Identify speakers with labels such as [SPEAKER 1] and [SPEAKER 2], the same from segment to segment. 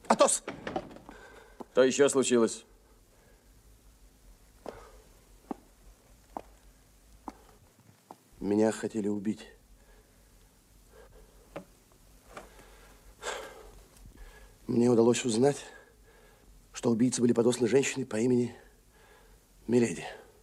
[SPEAKER 1] Атос!
[SPEAKER 2] Что еще случилось?
[SPEAKER 1] Меня хотели убить. Мне удалось узнать, что убийцы были подосланы женщиной по имени Миледи.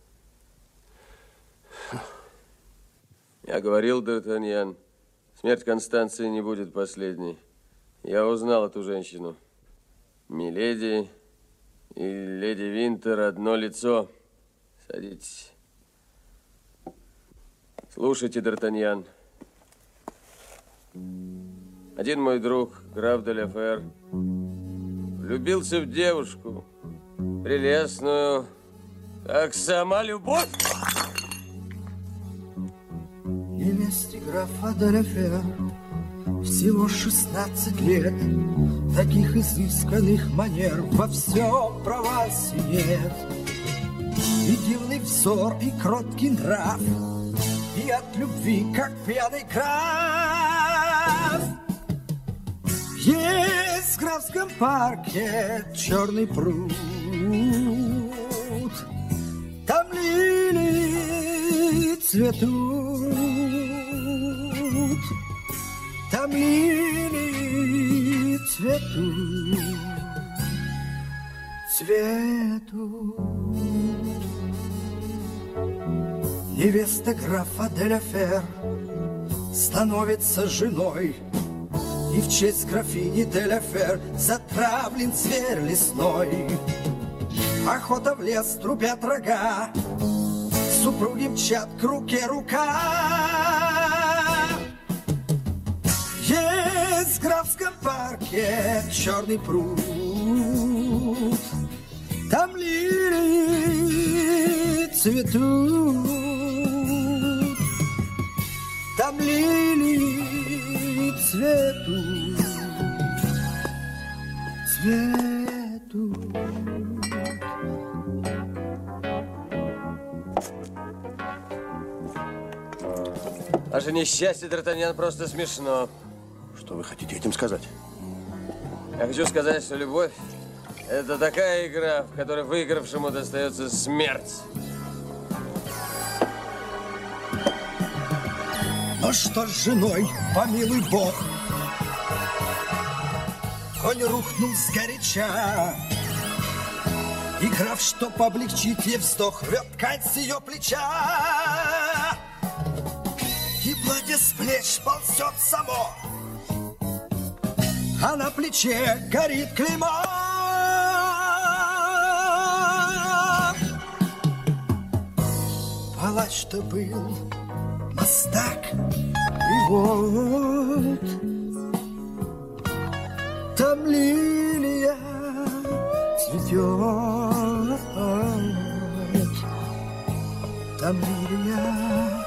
[SPEAKER 2] Я говорил, Д'Артаньян, смерть Констанции не будет последней. Я узнал эту женщину. Миледи и леди Винтер одно лицо. Садитесь. Слушайте, Д'Артаньян. Один мой друг, граф де ла Фер, влюбился в девушку, прелестную, как сама любовь.
[SPEAKER 3] Невесте графа де ла Фер всего 16 лет. Таких изысканных манер во всем Провансе нет. И дивный взор, и кроткий нрав, и от любви, как пьяный граф. Есть в графском парке черный пруд, там лилии цветут, там лилии цветут, цветут. Невеста графа де ла Фер становится женой, и в честь графини де ла Фер затравлен зверь лесной. Охота в лес, трубят рога, супруги мчат к руке рука. Есть в графском парке черный пруд, там лилии цветут, там лилии цветут, цветут.
[SPEAKER 2] Ваше несчастье, Д'Артаньян, просто смешно.
[SPEAKER 1] Что вы хотите этим сказать?
[SPEAKER 2] Я хочу сказать, что любовь – это такая игра, в которой выигравшему достается смерть.
[SPEAKER 3] Но что с женой, помилуй Бог, конь рухнул сгоряча, и граф, чтоб облегчить ей вздох, рвет ткань с ее плеча, и платье с плеч ползет само, а на плече горит клеймо. Палач-то был мастак, и вот там лилия цветет, там лилия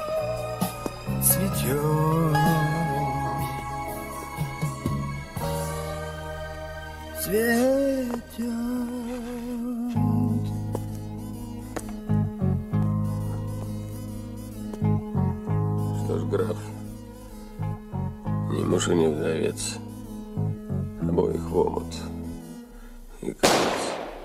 [SPEAKER 3] цветет, цветет.
[SPEAKER 2] Что ж, граф, ни муж и ни вдовец, обоих в омут и конец.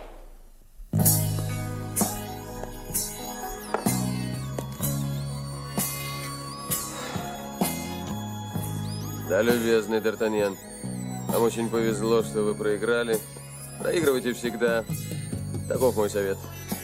[SPEAKER 2] Да, любезный Д'Артаньян, вам очень повезло, что вы проиграли. Проигрывайте всегда. Таков мой совет.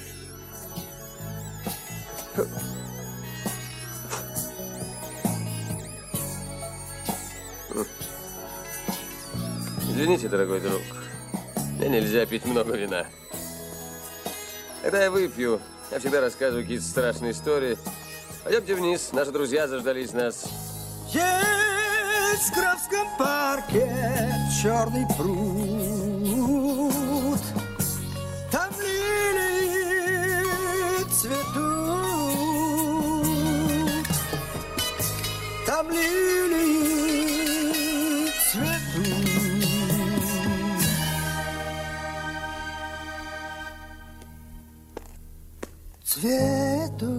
[SPEAKER 2] Извините, дорогой друг, мне нельзя пить много вина. Когда я выпью, я всегда рассказываю какие-то страшные истории. Пойдемте вниз, наши друзья заждались нас.
[SPEAKER 3] Есть в графском парке черный пруд, там лилии цветут, там лилии цветут, цветут.